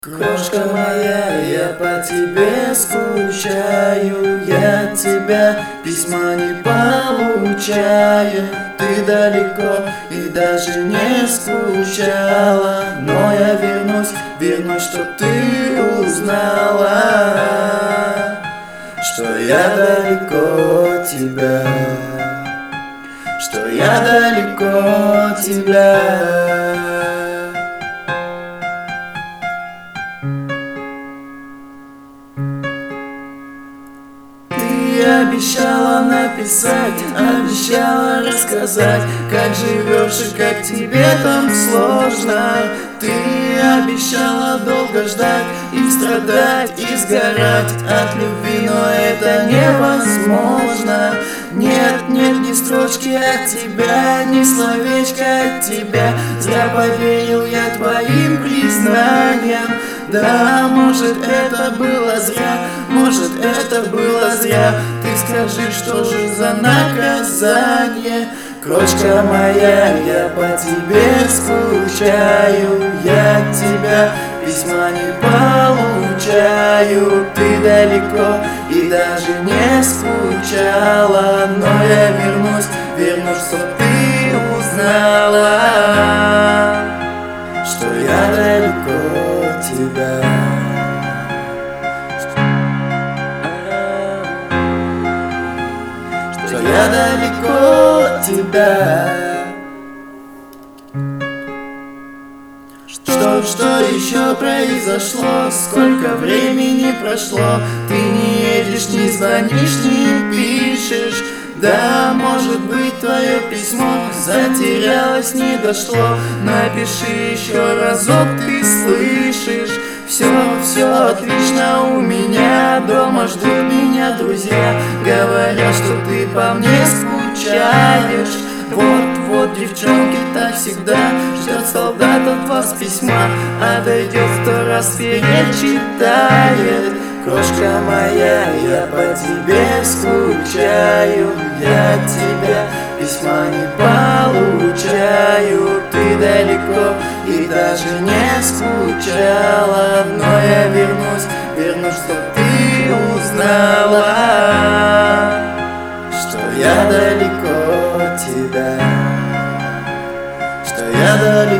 Крошка моя, я по тебе скучаю, я тебя письма не получаю. Ты далеко и даже не скучала, но я вернусь, чтоб ты узнала, что я далеко от тебя, что я далеко от тебя. Ты обещала написать, обещала рассказать, как живешь и как тебе там сложно. Ты обещала долго ждать и страдать, и сгорать от любви, но это невозможно. Нет, ни строчки от тебя, ни словечка от тебя. Зря поверил я твоим признаниям. Да, может, это было зря, может, это было зря. Ты скажи, что же за наказание? Крошка моя, я по тебе скучаю, я тебя письма не получаю. Ты далеко и даже не скучала, но я вернусь, чтоб ты узнала, что я далеко от тебя. Что я далеко от тебя. Что еще произошло? Сколько времени прошло? Ты не едешь, не звонишь, не пишешь. Да, может быть, твое письмо затерялось, не дошло. Напиши еще разок, ты слышишь? Все отлично у меня, дома ждут меня друзья, говорят, что ты по мне скучаешь. Вот, девчонки, так всегда ждет солдат от вас письма, а дойдет 100 раз перечитает. Крошка моя, я по тебе скучаю, я тебя письма не получаю. Ты далеко и даже не скучала, но я вернусь, чтоб ты узнала, что я далеко от тебя, что я далеко.